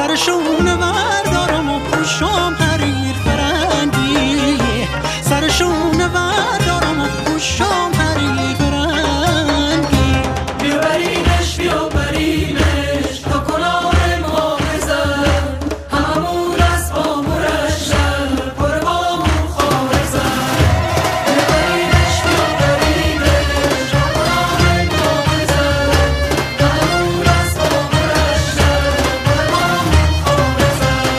سرشون بردارم و پوشم حریر فرنگی، سرشون بردارم و پوشم حریر فرنگی. بیاورینش بیاورینش تا کنار ما بزن، هممون از با مرشن پر بامون خاره زن. بیاورینش بیاورینش تا کنار ما بزن، هممون از با مرشن پر بامون خاره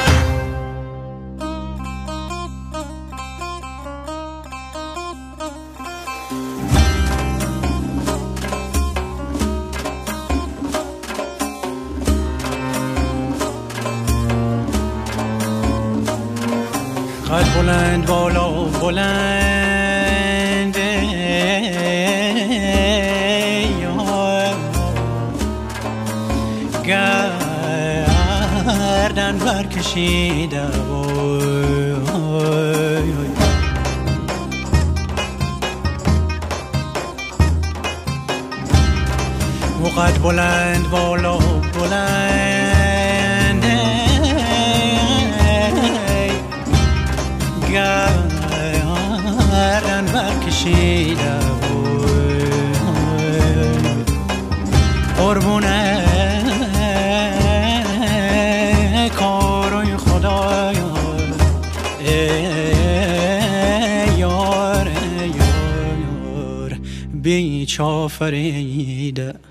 قد بلند بالا بلند گردن برکشیده و قد بلند بالا بلند گردن برکشیده قربونه کارای خدا یار بیچ آفریده.